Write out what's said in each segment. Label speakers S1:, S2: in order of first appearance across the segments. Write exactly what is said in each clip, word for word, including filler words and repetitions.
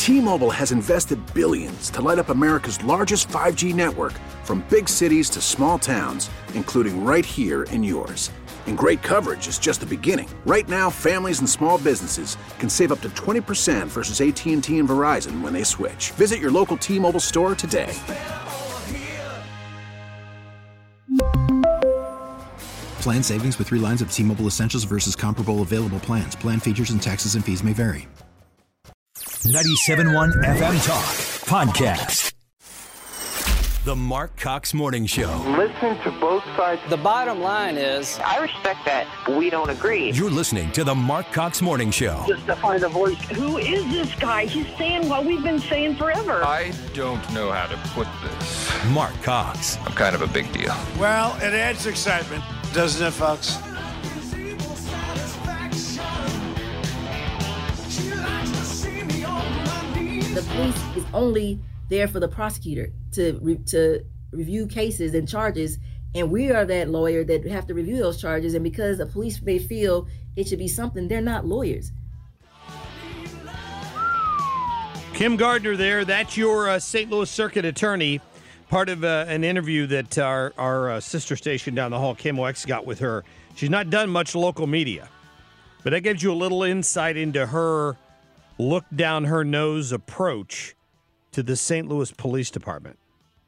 S1: T-Mobile has invested billions to light up America's largest five G network, from big cities to small towns, including right here in yours. And great coverage is just the beginning. Right now, families and small businesses can save up to twenty percent versus A T and T and Verizon when they switch. Visit your local T-Mobile store today.
S2: Plan savings with three lines of T-Mobile Essentials versus comparable available plans. Plan features and taxes and fees may vary.
S3: ninety-seven point one F M Talk Podcast. The Mark Cox Morning Show.
S4: Listen to both sides.
S5: The bottom line is,
S4: I respect that. We don't agree.
S3: You're listening to the Mark Cox Morning Show.
S4: Just to find a voice.
S6: Who is this guy? He's saying what we've been saying forever.
S7: I don't know how to put this.
S3: Mark Cox.
S7: I'm kind of a big deal.
S8: Well, it adds excitement, doesn't it, folks?
S9: The police is only there for the prosecutor to re- to review cases and charges, and we are that lawyer that have to review those charges. And because the police may feel it should be something, they're not lawyers.
S10: Kim Gardner there. That's your uh, Saint Louis Circuit attorney. Part of uh, an interview that our, our uh, sister station down the hall, K M O X, got with her. She's not done much local media, but that gives you a little insight into her look down her nose approach to the Saint Louis Police Department.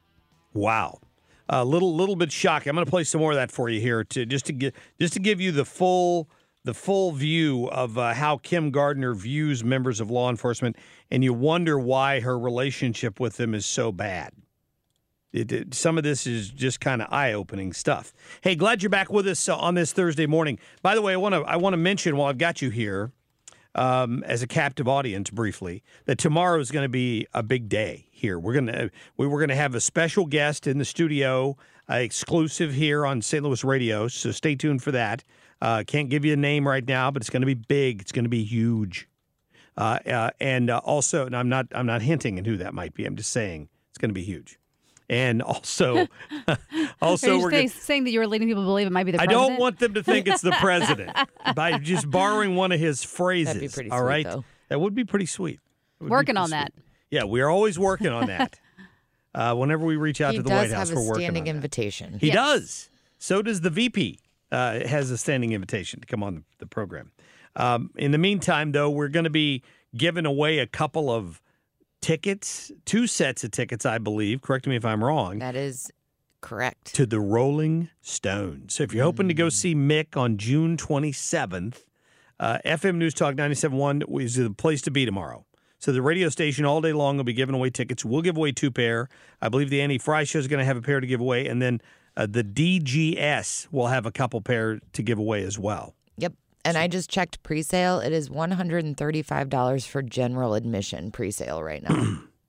S10: Wow. A little little bit shocking. I'm going to play some more of that for you here to just to get just to give you the full the full view of uh, how Kim Gardner views members of law enforcement, and you wonder why her relationship with them is so bad. It, it, some of this is just kind of eye-opening stuff. Hey, glad you're back with us uh, on this Thursday morning. By the way, I want to I want to mention while I've got you here, Um, as a captive audience, briefly, that tomorrow is going to be a big day here. We're going to we were going to have a special guest in the studio, uh, exclusive here on Saint Louis Radio. So stay tuned for that. Uh, can't give you a name right now, but it's going to be big. It's going to be huge. Uh, uh, and uh, also, and I'm not I'm not hinting at who that might be. I'm just saying it's going to be huge. And also, also
S11: Are you
S10: we're
S11: saying,
S10: gonna,
S11: saying that you're leading people to believe it might be the
S10: I
S11: president?
S10: don't want them to think it's the president by just borrowing one of his phrases.
S12: That'd be pretty
S10: all
S12: sweet,
S10: right,
S12: though.
S10: that would be pretty sweet.
S11: Working on that.
S10: Sweet. Yeah, we are always working on that. uh, whenever we reach out
S12: he
S10: to the
S12: does
S10: White House,
S12: have a
S10: we're working on
S12: standing
S10: that.
S12: invitation.
S10: He
S11: Yes.
S10: does. So does the V P. Uh, has a standing invitation to come on the, the program. Um, in the meantime, though, we're going to be giving away a couple of tickets, two sets of tickets, I believe. Correct me if I'm wrong.
S12: That is correct.
S10: To the Rolling Stones. So if you're hoping to go see Mick on June twenty-seventh, uh, F M News Talk ninety-seven point one is the place to be tomorrow. So the radio station all day long will be giving away tickets. We'll give away two pair. I believe the Andy Fry Show is going to have a pair to give away, and then uh, the D G S will have a couple pair to give away as well.
S12: Yep. And I just checked pre-sale. It is one hundred thirty-five dollars for general admission pre-sale right now.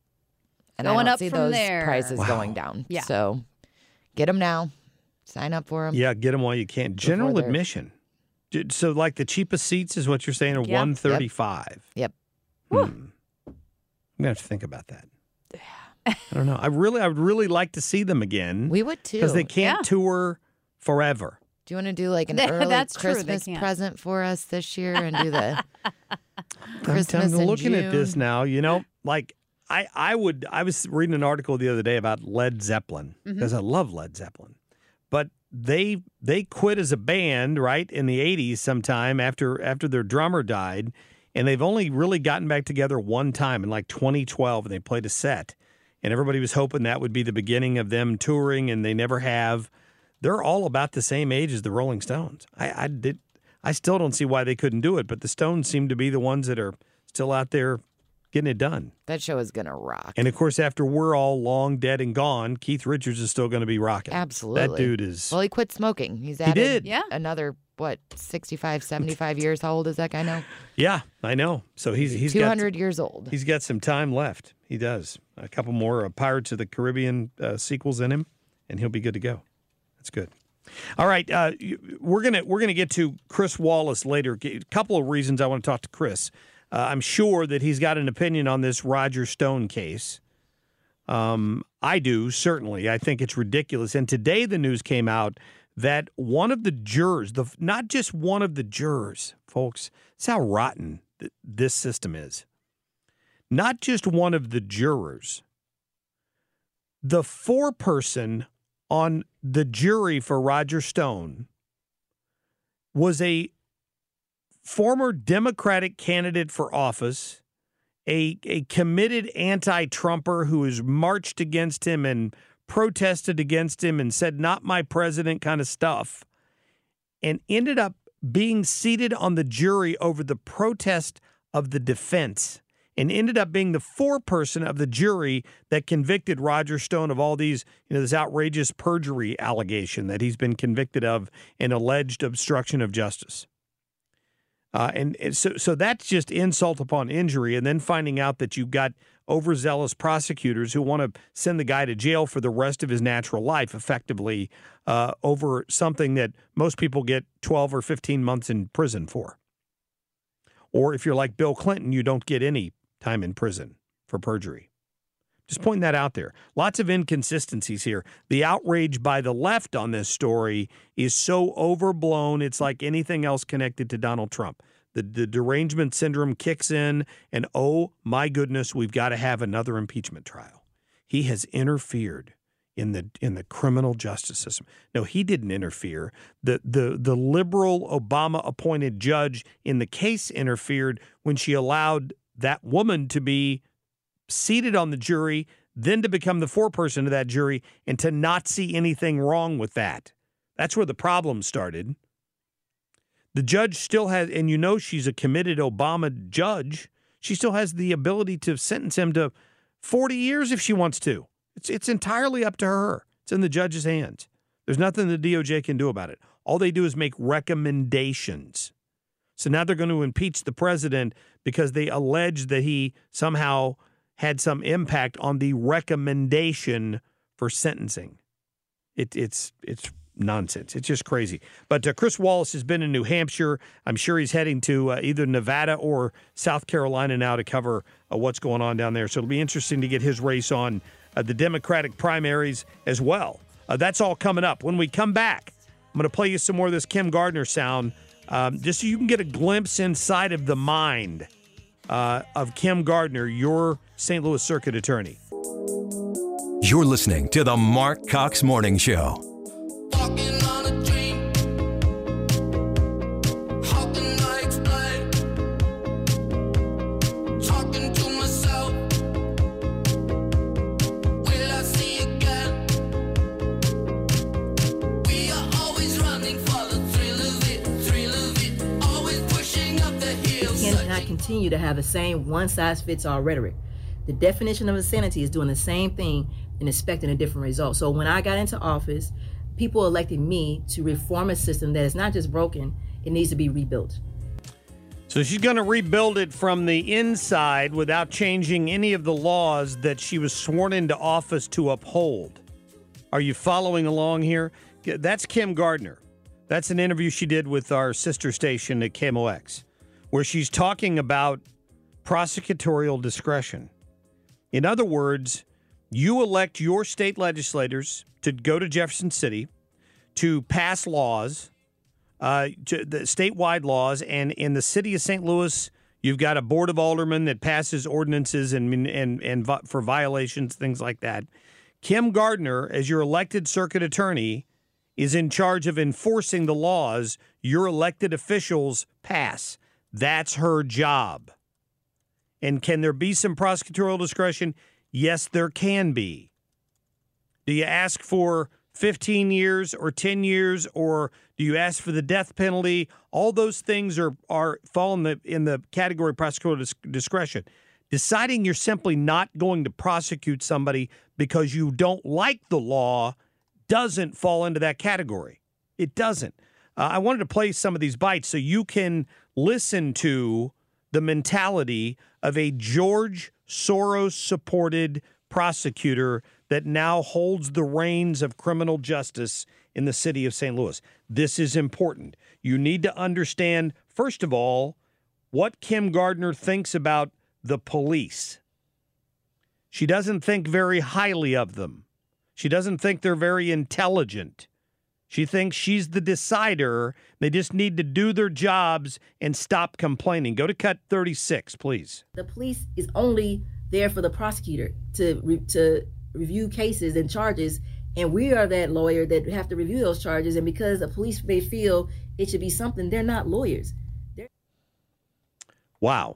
S12: And
S11: Going
S12: I don't
S11: up
S12: see
S11: from
S12: those
S11: there.
S12: prices
S10: Wow.
S12: going down.
S11: Yeah.
S12: So get them now. Sign up for them.
S10: Yeah, get them while you can. General
S12: they're-
S10: admission. J- So like the cheapest seats is what you're saying are
S11: Yeah.
S10: one thirty-five.
S12: Yep.
S10: Hmm. I'm gonna have to think about that. I don't know. I really, I would really like to see them again.
S12: We would too.
S10: Because they can't
S11: Yeah.
S10: tour forever.
S12: Do you want to do like an
S11: That-
S12: early
S11: that's true, they
S12: Christmas
S11: can't.
S12: present for us this year and do the
S10: I'm,
S12: Christmas
S10: I'm
S12: in
S10: looking at this
S12: June?
S10: now. You know, like I, I would. I was reading an article the other day about Led Zeppelin because I love Led Zeppelin, but they they quit as a band right in the eighties sometime after after their drummer died, and they've only really gotten back together one time in like twenty twelve, and they played a set. And everybody was hoping that would be the beginning of them touring, and they never have. They're all about the same age as the Rolling Stones. I, I did. I still don't see why they couldn't do it, but the Stones seem to be the ones that are still out there getting it done.
S12: That show is gonna rock.
S10: And of course, after we're all long dead and gone, Keith Richards is still going to be rocking.
S12: Absolutely.
S10: That dude is.
S12: Well, he quit smoking. He's
S10: He
S12: added
S10: did.
S11: Yeah.
S12: another what, sixty-five, seventy-five years. How old is that guy now?
S10: Yeah, I know. So he's he's
S12: two
S10: got
S12: hundred years old.
S10: he's got some time left. He does a couple more uh, Pirates of the Caribbean uh, sequels in him, and he'll be good to go. That's good. All right, uh, we're gonna we're gonna get to Chris Wallace later. A couple of reasons I want to talk to Chris. Uh, I'm sure that he's got an opinion on this Roger Stone case. Um, I do, certainly. I think it's ridiculous. And today the news came out that one of the jurors, the not just one of the jurors, folks, that's how rotten th- this system is. not just one of the jurors. The foreperson on the jury for Roger Stone was a former Democratic candidate for office, a, a committed anti-Trumper who has marched against him and protested against him and said, not my president kind of stuff, and ended up being seated on the jury over the protest of the defense, and ended up being the foreperson of the jury that convicted Roger Stone of all these, you know, this outrageous perjury allegation that he's been convicted of and alleged obstruction of justice. Uh, and, and so, so that's just insult upon injury. And then finding out that you've got overzealous prosecutors who want to send the guy to jail for the rest of his natural life, effectively, uh, over something that most people get twelve or fifteen months in prison for. Or if you're like Bill Clinton, you don't get any time in prison for perjury. Just pointing that out there. Lots of inconsistencies here. The outrage by the left on this story is so overblown, it's like anything else connected to Donald Trump. The, the derangement syndrome kicks in, and oh my goodness, we've got to have another impeachment trial. He has interfered in the in the criminal justice system. No, he didn't interfere. The the the liberal Obama-appointed judge in the case interfered when she allowed that woman to be seated on the jury, then to become the foreperson of that jury, and to not see anything wrong with that. That's where the problem started. The judge still has, and you know she's a committed Obama judge, she still has the ability to sentence him to forty years if she wants to. It's it's entirely up to her. It's in the judge's hands. There's nothing the D O J can do about it. All they do is make recommendations. So now they're going to impeach the president because they allege that he somehow had some impact on the recommendation for sentencing. It, it's it's nonsense. It's just crazy. But uh, Chris Wallace has been in New Hampshire. I'm sure he's heading to uh, either Nevada or South Carolina now to cover uh, what's going on down there. So it'll be interesting to get his race on uh, the Democratic primaries as well. Uh, that's all coming up. When we come back, I'm going to play you some more of this Kim Gardner sound, um, just so you can get a glimpse inside of the mind uh, of Kim Gardner, your Saint Louis Circuit Attorney.
S3: You're listening to the Mark Cox Morning Show.
S5: Walking on a dream. How can I explain? Talking to myself. Will I see again? We are always running for the thrill of it, thrill of it. Always pushing up the hill.
S9: We cannot continue to have the same one-size-fits-all rhetoric. The definition of insanity is doing the same thing and expecting a different result. So when I got into office, people elected me to reform a system that is not just broken, it needs to be rebuilt.
S10: So she's going to rebuild it from the inside without changing any of the laws that she was sworn into office to uphold. Are you following along here? That's Kim Gardner. That's an interview she did with our sister station at K M O X, where she's talking about prosecutorial discretion. In other words, you elect your state legislators to go to Jefferson City to pass laws, uh, to the statewide laws, and in the city of Saint Louis, you've got a board of aldermen that passes ordinances and and and for violations, things like that. Kim Gardner, as your elected circuit attorney, is in charge of enforcing the laws your elected officials pass. That's her job. And can there be some prosecutorial discretion? Yes, there can be. Do you ask for fifteen years or ten years, or do you ask for the death penalty? All those things are are fall in the in the category of prosecutorial discretion. Deciding you're simply not going to prosecute somebody because you don't like the law doesn't fall into that category. It doesn't. Uh, I wanted to play some of these bites so you can listen to the mentality of a George Soros-supported prosecutor that now holds the reins of criminal justice in the city of Saint Louis. This is important. You need to understand, first of all, what Kim Gardner thinks about the police. She doesn't think very highly of them. She doesn't think they're very intelligent. She thinks she's the decider. They just need to do their jobs and stop complaining. Go to cut thirty-six, please.
S9: The police is only there for the prosecutor to re- to review cases and charges, and we are that lawyer that have to review those charges. And because the police may feel it should be something, they're not lawyers. They're-
S10: Wow.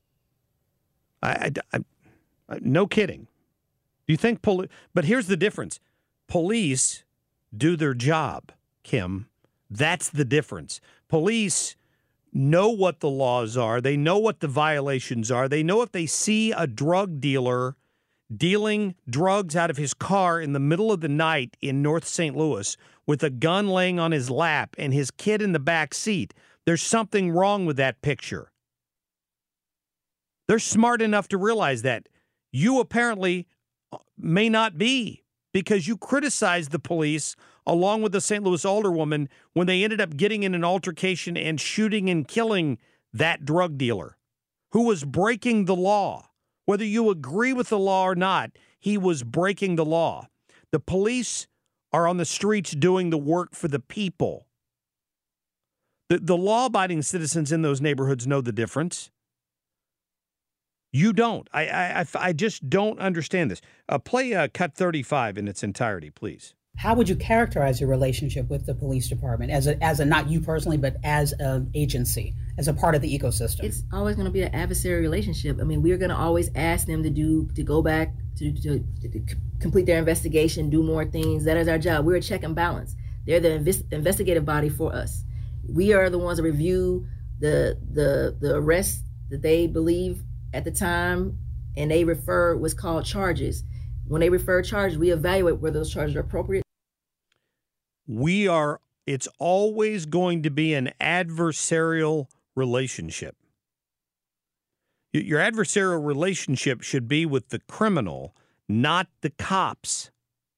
S10: I, I, I, no kidding. Do you think poli- But here's the difference. Police do their job, Kim. That's the difference. Police know what the laws are. They know what the violations are. They know if they see a drug dealer dealing drugs out of his car in the middle of the night in North Saint Louis with a gun laying on his lap and his kid in the back seat, there's something wrong with that picture. They're smart enough to realize that. You apparently may not be, because you criticized the police along with the Saint Louis alderwoman when they ended up getting in an altercation and shooting and killing that drug dealer who was breaking the law. Whether you agree with the law or not, he was breaking the law. The police are on the streets doing the work for the people. The, the law-abiding citizens in those neighborhoods know the difference. You don't. I I, I just don't understand this. Uh, play uh, cut thirty-five in its entirety, please.
S13: How would you characterize your relationship with the police department as a, as a not you personally, but as an agency, as a part of the ecosystem?
S9: It's always going to be an adversary relationship. I mean, we're going to always ask them to do, to go back, to, to, to complete their investigation, do more things. That is our job. We're a check and balance. They're the invest, investigative body for us. We are the ones that review the the the arrests that they believe at the time, and they refer what's called charges. When they refer charges, we evaluate whether those charges are appropriate.
S10: We are, it's always going to be an adversarial relationship. Your adversarial relationship should be with the criminal, not the cops.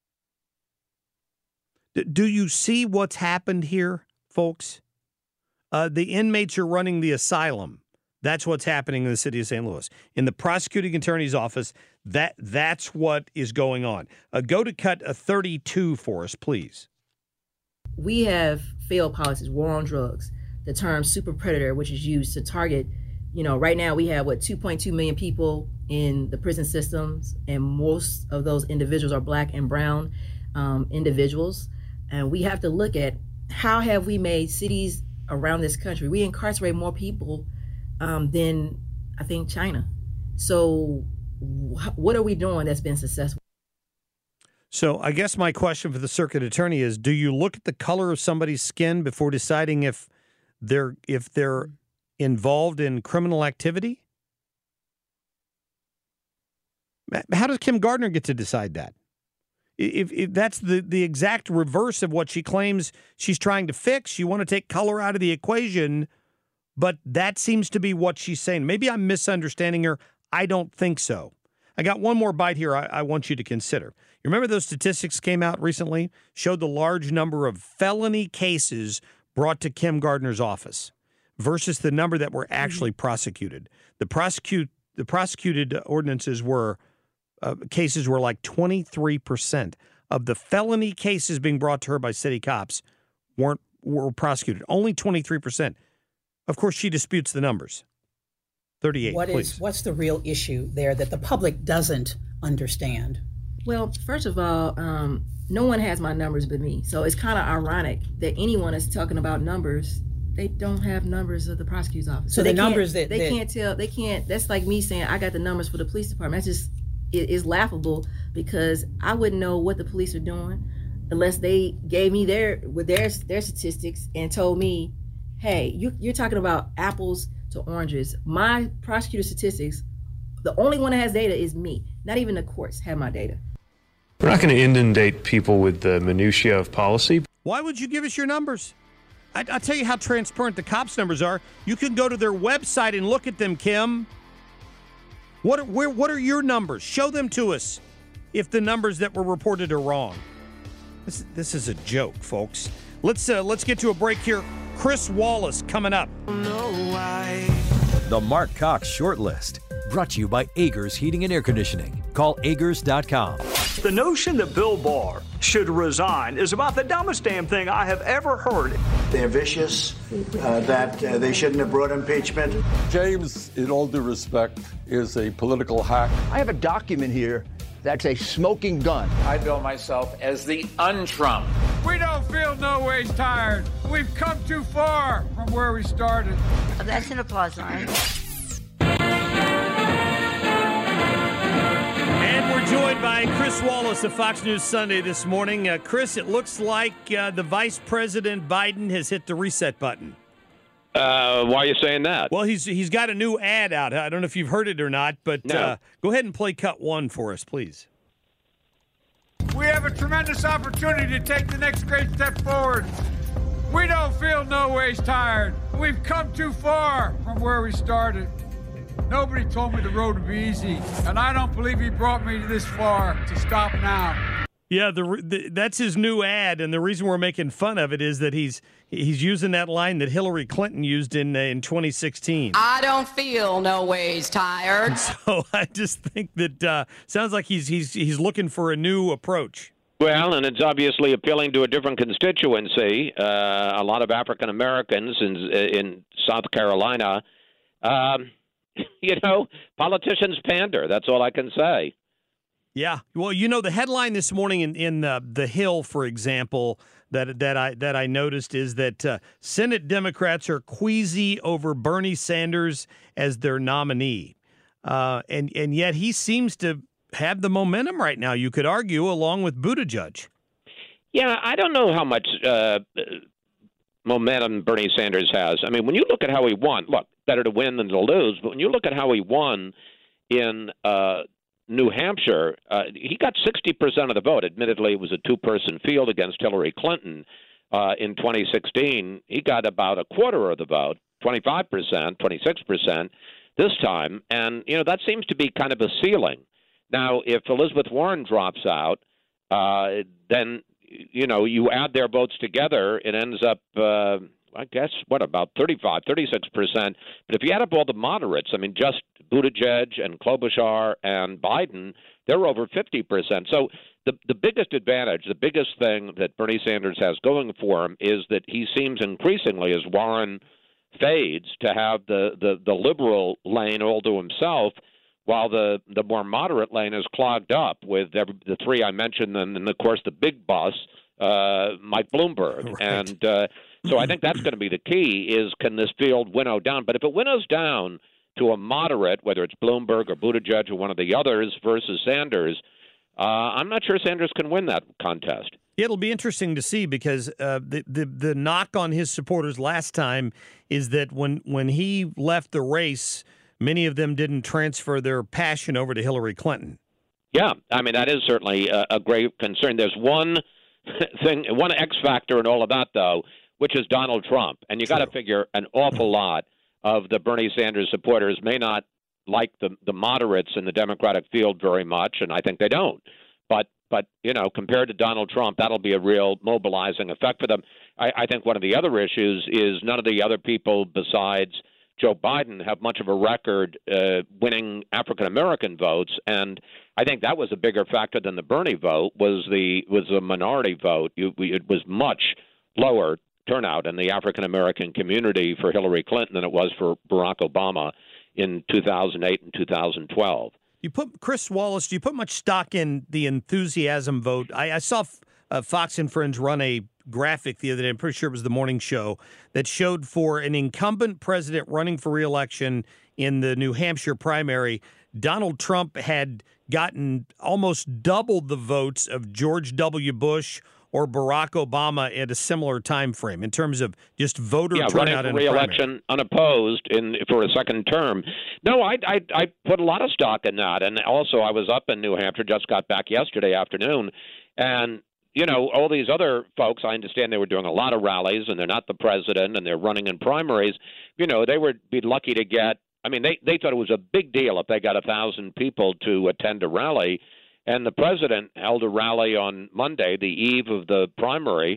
S10: D- do you see what's happened here, folks? Uh, the inmates are running the asylum. That's what's happening in the city of Saint Louis. In the prosecuting attorney's office, that that's what is going on. Uh, go to cut a thirty-two for us, please.
S9: We have failed policies, war on drugs, the term super predator, which is used to target, you know, right now we have, what, two point two million people in the prison systems, and most of those individuals are black and brown um, individuals. And we have to look at how have we made cities around this country, we incarcerate more people um, than, I think, China. So wh- what are we doing that's been successful?
S10: So I guess my question for the circuit attorney is, do you look at the color of somebody's skin before deciding if they're if they're involved in criminal activity? How does Kim Gardner get to decide that? If, if that's the, the exact reverse of what she claims she's trying to fix, you want to take color out of the equation, but that seems to be what she's saying. Maybe I'm misunderstanding her. I don't think so. I got one more bite here I, I want you to consider. You remember those statistics came out recently? Showed the large number of felony cases brought to Kim Gardner's office versus the number that were actually prosecuted. The prosecute the prosecuted ordinances were, uh, cases were like twenty-three percent of the felony cases being brought to her by city cops weren't were prosecuted. Only twenty-three percent. Of course, she disputes the numbers. thirty-eight,
S13: What
S10: please.
S13: is, what's the real issue there that the public doesn't understand?
S9: Well, first of all, um, no one has my numbers but me. So it's kind of ironic that anyone is talking about numbers. They don't have numbers of the prosecutor's office.
S13: So, so the
S9: they
S13: numbers that
S9: they
S13: that,
S9: can't tell. They can't. That's like me saying I got the numbers for the police department. That's just it is laughable because I wouldn't know what the police are doing unless they gave me their with their their statistics and told me, hey, you, you're talking about apples to oranges. My prosecutor statistics, the only one that has data is me. Not even the courts have my data.
S14: We're not going to inundate people with the minutiae of policy.
S10: Why would you give us your numbers? I, I'll tell you how transparent the cops' numbers are. You can go to their website and look at them, Kim. What are, where, what are your numbers? Show them to us if the numbers that were reported are wrong. This, this is a joke, folks. Let's uh, let's get to a break here. Chris Wallace coming up.
S3: The Mark Cox Shortlist, brought to you by Agers Heating and Air Conditioning. Call Agers dot com.
S15: The notion that Bill Barr should resign is about the dumbest damn thing I have ever heard.
S16: They're vicious, uh, that uh, they shouldn't have brought impeachment.
S17: James, in all due respect, is a political hack.
S18: I have a document here that's a smoking gun.
S19: I bill myself as the un-Trump.
S20: We don't feel no ways tired. We've come too far from where we started.
S21: Oh, that's an applause line.
S10: And we're joined by Chris Wallace of Fox News Sunday this morning. Uh, Chris, it looks like uh, the Vice President Biden has hit the reset button.
S22: Uh, why are you saying that?
S10: Well, he's he's got a new ad out. I don't know if you've heard it or not, but
S22: no.
S10: uh, go ahead and play cut one for us, please.
S20: We have a tremendous opportunity to take the next great step forward. We don't feel no ways tired. We've come too far from where we started. Nobody told me the road would be easy, and I don't believe he brought me this far to stop now.
S10: Yeah, the, the that's his new ad, and the reason we're making fun of it is that he's he's using that line that Hillary Clinton used in uh, in twenty sixteen.
S23: I don't feel no ways tired.
S10: So I just think that uh, sounds like he's he's he's looking for a new approach.
S22: Well, and it's obviously appealing to a different constituency. Uh, a lot of African Americans in in South Carolina. Um, you know, politicians pander. That's all I can say.
S10: Yeah. Well, you know, the headline this morning in, in uh, The Hill, for example, that that I that I noticed is that uh, Senate Democrats are queasy over Bernie Sanders as their nominee. Uh, and, and yet he seems to have the momentum right now, you could argue, along with Buttigieg.
S22: Yeah, I don't know how much uh, momentum Bernie Sanders has. I mean, when you look at how he won, look, better to win than to lose, but when you look at how he won in uh, New Hampshire, uh, he got sixty percent of the vote. Admittedly, it was a two-person field against Hillary Clinton uh, in twenty sixteen. He got about a quarter of the vote, twenty-five percent, twenty-six percent this time. And, you know, that seems to be kind of a ceiling. Now, if Elizabeth Warren drops out, uh, then, you know, you add their votes together, it ends up, uh, I guess, what, about thirty-five, thirty-six percent. But if you add up all the moderates, I mean, just Buttigieg and Klobuchar and Biden, they're over fifty percent. So the the biggest advantage, the biggest thing that Bernie Sanders has going for him is that he seems increasingly, as Warren fades, to have the, the, the liberal lane all to himself, while the, the more moderate lane is clogged up with every, the three I mentioned, and, and, of course, the big boss, uh, Mike Bloomberg. Right. And uh, so I think that's going to be the key is, can this field winnow down? But if it winnows down to a moderate, whether it's Bloomberg or Buttigieg or one of the others versus Sanders, uh, I'm not sure Sanders can win that contest.
S10: It'll be interesting to see because uh, the, the the knock on his supporters last time is that when, when he left the race, many of them didn't transfer their passion over to Hillary Clinton. Yeah, I mean, that is certainly a, a great concern. There's one thing, one X factor in all of that, though, which is Donald Trump. And you got to figure an awful lot of the Bernie Sanders supporters may not like the, the moderates in the Democratic field very much, and I think they don't. But, but you know, compared to Donald Trump, that'll be a real mobilizing effect for them. I, I think one of the other issues is none of the other people besides Joe Biden have much of a record uh, winning African-American votes, and I think that was a bigger factor than the Bernie vote, was the was the minority vote. You, we, it was much lower turnout in the African-American community for Hillary Clinton than it was for Barack Obama in two thousand eight and two thousand twelve. You put Chris Wallace, do you put much stock in the enthusiasm vote? I, I saw uh, Fox and Friends run a graphic the other day, I'm pretty sure it was the morning show, that showed for an incumbent president running for re-election in the New Hampshire primary, Donald Trump had gotten almost double the votes of George W. Bush or Barack Obama at a similar time frame in terms of just voter
S22: yeah,
S10: turnout in
S22: the re-election unopposed in for a second term. No, I, I I put a lot of stock in that, and also I was up in New Hampshire, just got back yesterday afternoon, and you know, all these other folks, I understand they were doing a lot of rallies, and they're not the president, and they're running in primaries. You know, they would be lucky to get, I mean, they, they thought it was a big deal if they got a thousand people to attend a rally. And the president held a rally on Monday, the eve of the primary,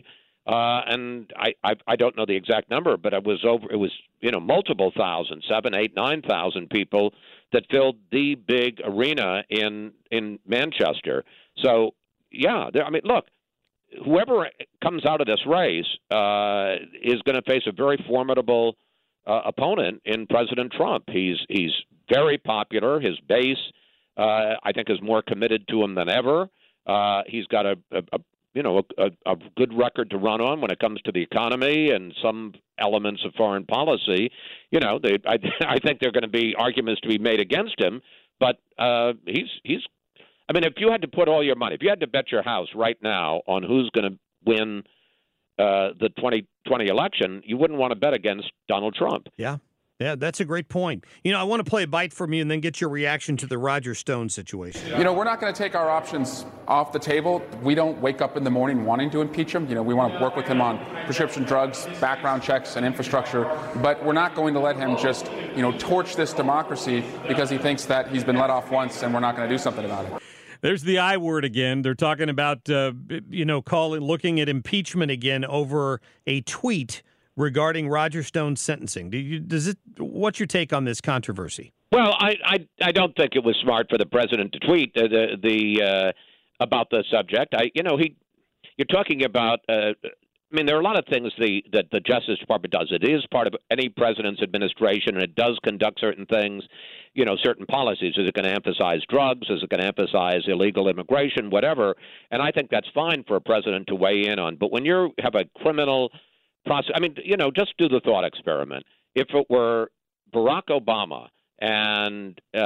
S22: Uh, and I, I I don't know the exact number, but it was over. It was you know multiple thousand, seven, eight, nine thousand people that filled the big arena in in Manchester. So yeah, there, I mean, look, whoever comes out of this race uh, is going to face a very formidable uh, opponent in President Trump. He's he's very popular. His base, uh, I think, is more committed to him than ever. Uh, he's got a, a, a you know, a, a good record to run on when it comes to the economy and some elements of foreign policy. You know, they, I, I think there are going to be arguments to be made against him, but uh, he's he's. I mean, if you had to put all your money, if you had to bet your house right now on who's going to win uh, the twenty twenty election, you wouldn't want to bet against Donald Trump.
S10: Yeah. Yeah, that's a great point. You know, I want to play a bite from you and then get your reaction to the Roger Stone situation.
S1: You know, we're not going to take our options off the table. We don't wake up in the morning wanting to impeach him. You know, we want to work with him on prescription drugs, background checks, and infrastructure. But we're not going to let him just, you know, torch this democracy because he thinks that he's been let off once and we're not going to do something about it.
S10: There's the I word again. They're talking about, uh, you know, calling, looking at impeachment again over a tweet regarding Roger Stone's sentencing. Do you, does it? What's your take on this controversy?
S22: Well, I, I, I don't think it was smart for the president to tweet the the, the uh, about the subject. I, you know, he, you're talking about. Uh, I mean, there are a lot of things the that the Justice Department does. It is part of any president's administration, and it does conduct certain things. You know, certain policies. Is it going to emphasize drugs? Is it going to emphasize illegal immigration? Whatever. And I think that's fine for a president to weigh in on. But when you have a criminal process, I mean, you know, just do the thought experiment. If it were Barack Obama and, uh,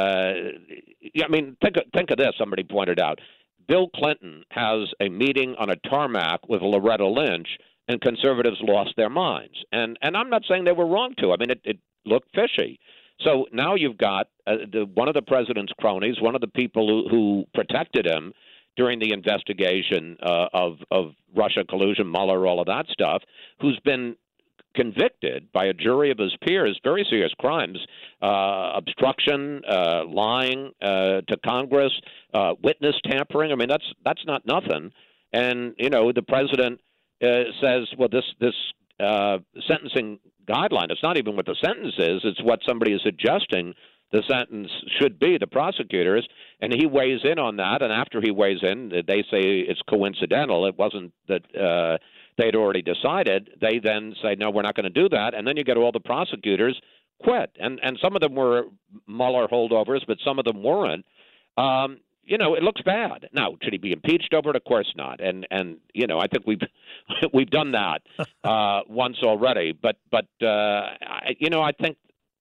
S22: I mean, think of, think of this, somebody pointed out. Bill Clinton has a meeting on a tarmac with Loretta Lynch, and conservatives lost their minds. And and I'm not saying they were wrong to. I mean, it, it looked fishy. So now you've got uh, the, one of the president's cronies, one of the people who, who protected him during the investigation uh, of, of Russia collusion, Mueller, all of that stuff, who's been convicted by a jury of his peers, very serious crimes, uh, obstruction, uh, lying uh, to Congress, uh, witness tampering. I mean, that's that's not nothing. And, you know, the president uh, says, well, this, this uh, sentencing guideline, it's not even what the sentence is, it's what somebody is suggesting the sentence should be, the prosecutors, and he weighs in on that. And after he weighs in, they say it's coincidental. It wasn't that uh, they'd already decided. They then say, no, we're not going to do that. And then you get all the prosecutors quit. And and some of them were Mueller holdovers, but some of them weren't. Um, you know, it looks bad. Now, should he be impeached over it? Of course not. And, and you know, I think we've we've done that uh, once already. But, but uh, I, you know, I think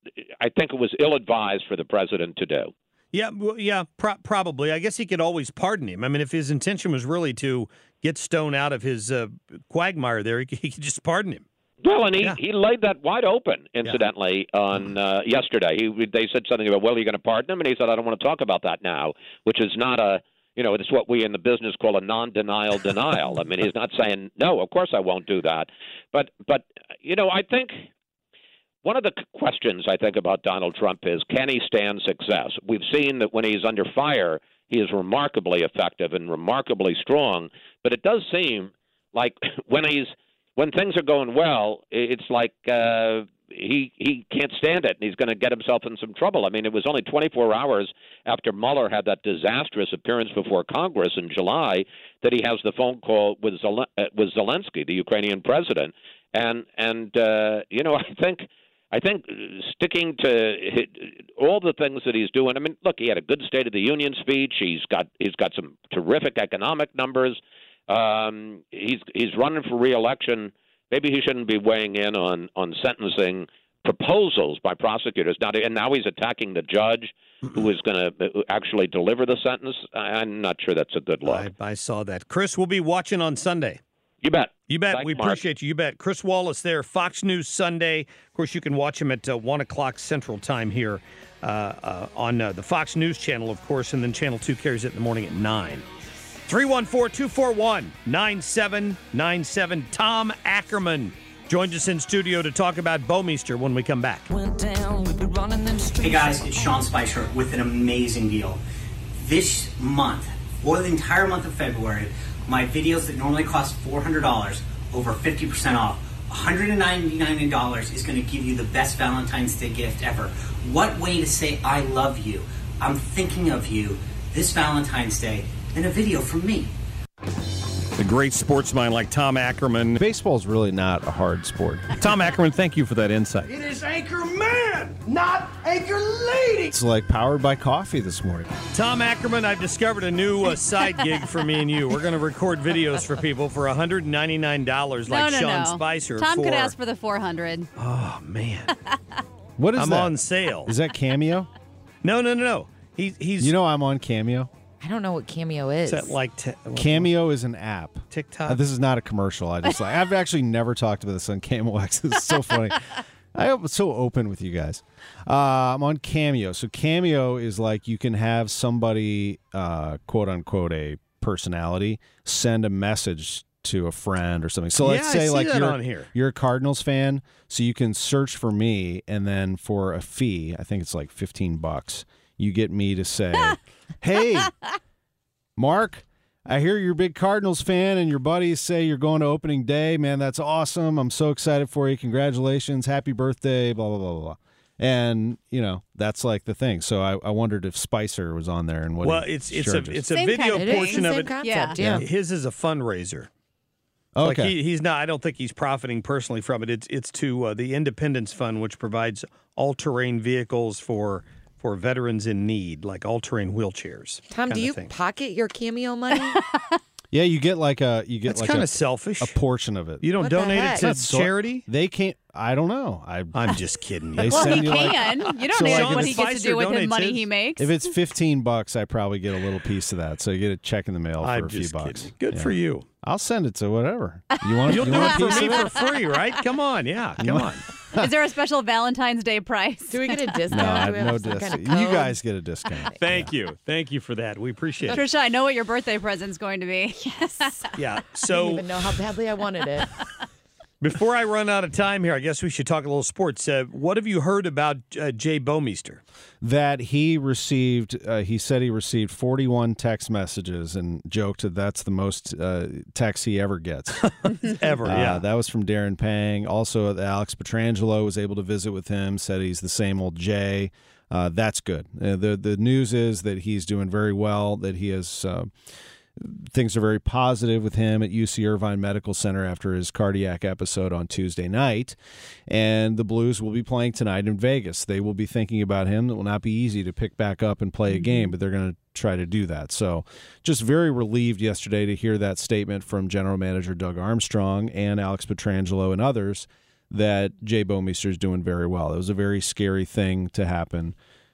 S22: I think it was ill-advised for the president to do.
S10: Yeah, well, yeah, pro- probably. I guess he could always pardon him. I mean, if his intention was really to get Stone out of his uh, quagmire there, he could, he could just pardon him.
S22: Well, and he,
S10: yeah.
S22: he laid that wide open, incidentally, yeah. on uh, yesterday. He They said something about, well, are you going to pardon him? And he said, I don't want to talk about that now, which is not a, you know, it's what we in the business call a non-denial denial. I mean, he's not saying, no, of course I won't do that. But, but you know, I think one of the questions I think about Donald Trump is, can he stand success? We've seen that when he's under fire, he is remarkably effective and remarkably strong. But it does seem like when he's when things are going well, it's like uh, he he can't stand it, and he's going to get himself in some trouble. I mean, it was only twenty-four hours after Mueller had that disastrous appearance before Congress in July that he has the phone call with Zel- with Zelensky, the Ukrainian president, and and uh, you know, I think. I think sticking to all the things that he's doing. I mean, look, he had a good State of the Union speech. He's got he's got some terrific economic numbers. Um, he's he's running for re-election. Maybe he shouldn't be weighing in on on sentencing proposals by prosecutors. Now, and now he's attacking the judge who is going to actually deliver the sentence. I'm not sure that's a good look.
S10: I, I saw that. Chris, we'll be watching on Sunday.
S22: You bet.
S10: You bet.
S22: Thanks,
S10: we
S22: Mark.
S10: appreciate you. You bet. Chris Wallace there, Fox News Sunday. Of course, you can watch him at uh, one o'clock Central Time here uh, uh, on uh, the Fox News channel, of course, and then Channel two carries it in the morning at nine. three one four, two four one, nine seven nine seven. Tom Ackerman joins us in studio to talk about Bouwmeester when we come back.
S2: Hey, guys, it's Sean Spicer with an amazing deal. This month, for the entire month of February, my videos that normally cost four hundred dollars over fifty percent off. one hundred ninety-nine dollars is going to give you the best Valentine's Day gift ever. What way to say I love you, I'm thinking of you this Valentine's Day in a video from me.
S10: The great sports mind like Tom Ackerman.
S4: Baseball's really not a hard sport.
S10: Tom Ackerman, thank you for that insight.
S18: It is Anchor Man, not Anchor Lady.
S4: It's like powered by coffee this morning.
S10: Tom Ackerman, I've discovered a new uh, side gig for me and you. We're going to record videos for people for one hundred ninety-nine dollars like
S11: no, no,
S10: Sean
S11: no.
S10: Spicer.
S11: Tom
S10: for...
S11: could ask for the four hundred.
S10: Oh, man.
S4: What is
S10: I'm
S4: that?
S10: on sale.
S4: Is that Cameo?
S10: No, no, no, no. He, he's.
S4: You know I'm on Cameo?
S12: I don't know what Cameo is.
S10: Is that like t-
S4: Cameo is an app.
S10: TikTok?
S4: Uh, this is not a commercial. I just like I've actually never talked about this on K M O X. It's so funny. I'm so open with you guys. Uh, I'm on Cameo. So Cameo is like you can have somebody, uh, quote unquote, a personality, send a message to a friend or something. So let's
S10: Yeah, I
S4: say
S10: see
S4: like
S10: that
S4: you're,
S10: on here.
S4: you're a Cardinals fan, so you can search for me, and then for a fee, I think it's like fifteen bucks, you get me to say, hey, Mark, I hear you're a big Cardinals fan and your buddies say you're going to opening day. Man, that's awesome. I'm so excited for you. Congratulations. Happy birthday, blah, blah, blah, blah, blah. And, you know, that's like the thing. So I, I wondered if Spicer was on there and what
S10: Well,
S4: he
S10: it's it's a
S4: charges.
S10: it's a
S11: Same
S10: video
S11: kind of
S10: portion
S11: thing.
S10: of
S11: Same
S10: it.
S11: concept,
S12: yeah.
S10: His is a fundraiser.
S4: Okay.
S10: Like he, he's not. I don't think he's profiting personally from it. It's it's to uh, the Independence Fund, which provides all-terrain vehicles for for veterans in need, like all-terrain wheelchairs.
S12: Tom,
S10: kind
S12: do
S10: of
S12: you
S10: thing.
S12: pocket your Cameo money?
S4: Yeah, you get like a you get
S10: That's
S4: like
S10: kind
S4: a,
S10: of selfish.
S4: a portion of it.
S10: You don't
S12: What the
S10: donate it
S12: heck?
S10: to
S4: That's so-
S10: charity.
S4: They can't. I don't know. I
S10: I'm just kidding.
S4: They
S10: you.
S11: Well,
S4: send
S11: he
S4: you like-
S11: can. You don't
S4: So,
S11: know
S4: like,
S11: what
S4: if
S11: he
S4: it's
S11: gets to do with
S10: Spicer
S11: the money
S10: donates
S11: he
S10: his-
S11: makes.
S4: if it's fifteen bucks, I probably get a little piece of that. So you get a check in the mail for
S10: I'm
S4: a few
S10: just
S4: bucks.
S10: kidding. Good
S4: Yeah.
S10: for you.
S4: I'll send it to whatever you want.
S10: You'll
S4: you
S10: do
S4: want
S10: it
S4: a
S10: for
S4: piece
S10: me
S4: of it?
S10: for free, right? Come on, yeah, come on.
S11: Is there a special Valentine's Day price?
S12: Do we get a discount?
S4: No, I
S12: Do we
S4: have no
S12: some kind of
S4: discount. You
S12: code?
S4: guys get a discount.
S10: Thank you, thank you for that. We appreciate it.
S11: Trisha, I know what your birthday present's going to be. Yes.
S10: Yeah.
S12: I didn't
S10: So
S12: even know how badly I wanted it.
S10: before I run out of time here, I guess we should talk a little sports. Uh, what have you heard about uh, Jay Bomeister?
S4: That he received, uh, he said he received forty-one text messages and joked that that's the most uh, texts he ever gets.
S10: Ever,
S4: Uh,
S10: yeah.
S4: that was from Darren Pang. Also, Alex Petrangelo was able to visit with him, said he's the same old Jay. Uh, that's good. Uh, the The news is that he's doing very well, that he has. Uh, Things are very positive with him at U C Irvine Medical Center after his cardiac episode on Tuesday night. And the Blues will be playing tonight in Vegas. They will be thinking about him. It will not be easy to pick back up and play a game, but they're going to try to do that. So just very relieved yesterday to hear that statement from General Manager Doug Armstrong and Alex Petrangelo and others that Jay Bomeister is doing very well. It was a very scary thing to happen.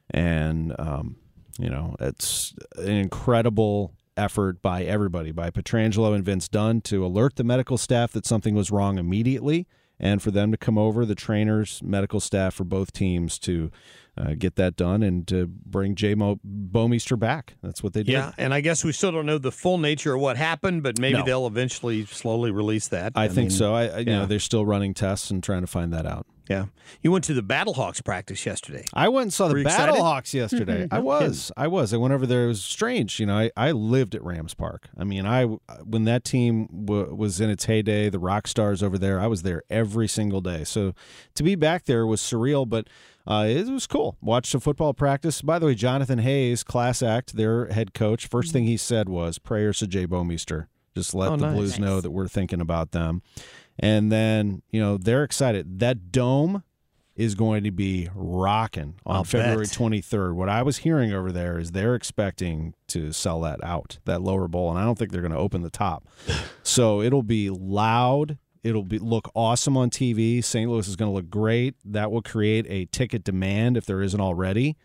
S4: And, um, you know, it's an incredible effort by everybody, by Petrangelo and Vince Dunn, to alert the medical staff that something was wrong immediately, and for them to come over, the trainers, medical staff for both teams, to uh, get that done and to bring Jay Mo- Bomeister back. That's what they did.
S10: Yeah, and I guess we still don't know the full nature of what happened, but maybe
S4: No.
S10: they'll eventually slowly release that.
S4: I, think
S10: mean,
S4: so. I, I you
S10: yeah.
S4: know, they're still running tests and trying to find that out.
S10: Yeah. You went to the Battlehawks practice yesterday.
S4: I went and saw
S10: Were
S4: the
S10: you excited?
S4: Battlehawks yesterday. I was. I was. I went over there. It was strange. You know, I, I lived at Rams Park. I mean, I when that team w- was in its heyday, the rock stars over there, I was there every single day. So to be back there was surreal, but uh, it was cool. Watched a football practice. By the way, Jonathan Hayes, class act, their head coach, first thing he said was prayers to Jay Bomeister. Just let
S10: Oh,
S4: the
S10: nice.
S4: Blues
S10: Nice.
S4: know that we're thinking about them. And then, you know, they're excited. That dome is going to be rocking on
S10: I'll
S4: February
S10: bet.
S4: twenty-third. What I was hearing over there is they're expecting to sell that out, that lower bowl, and I don't think they're going to open the top. So it'll be loud. It'll be look awesome on T V. Saint Louis is going to look great. That will create a ticket demand if there isn't already.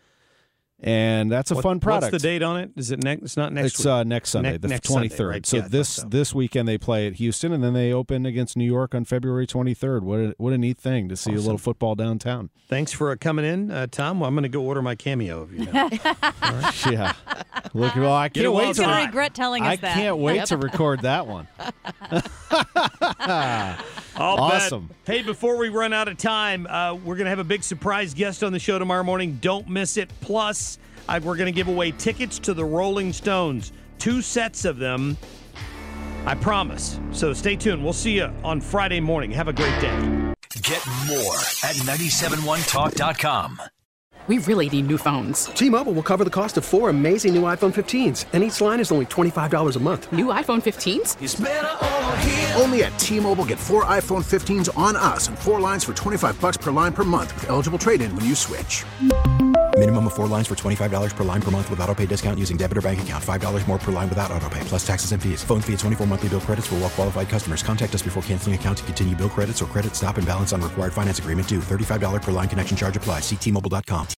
S4: And that's a
S10: What-
S4: fun product.
S10: What's the date on it? Is it next? It's not next
S4: It's
S10: week.
S4: uh, next Sunday,
S10: Ne-
S4: the
S10: next Sunday,
S4: twenty-third.
S10: right?
S4: So
S10: Yeah, I thought
S4: this
S10: so.
S4: this weekend they play at Houston, and then they open against New York on February twenty-third. What a, what a neat thing to see a little football downtown.
S10: Thanks for uh, coming in, uh, Tom. Well, I'm going to go order my Cameo of you now.
S4: Yeah. Look, well, I
S10: Get
S4: can't
S10: a
S4: wait
S10: wild
S4: to.
S11: He's
S10: card.
S11: going to regret telling
S4: I
S11: us that.
S4: can't wait to record that one.
S10: I'll
S4: Awesome.
S10: bet. Hey, before we run out of time, uh, we're going to have a big surprise guest on the show tomorrow morning. Don't miss it. Plus, I, we're going to give away tickets to the Rolling Stones, two sets of them. I promise. So stay tuned. We'll see you on Friday morning. Have a great day.
S3: Get more at nine seven one talk dot com.
S6: We really need new phones.
S7: T-Mobile will cover the cost of four amazing new iPhone fifteens, and each line is only twenty-five dollars a month.
S6: New iPhone fifteens?
S8: It's better over here. Only at T-Mobile, get four iPhone fifteens on us and four lines for twenty-five bucks per line per month with eligible trade-in when you switch.
S24: Minimum of four lines for twenty-five dollars per line per month with autopay discount using debit or bank account. five dollars more per line without autopay, plus taxes and fees. Phone fee at twenty-four monthly bill credits for well-qualified customers. Contact us before canceling account to continue bill credits or credit stop and balance on required finance agreement due. thirty-five dollars per line connection charge applies. See T Mobile dot com.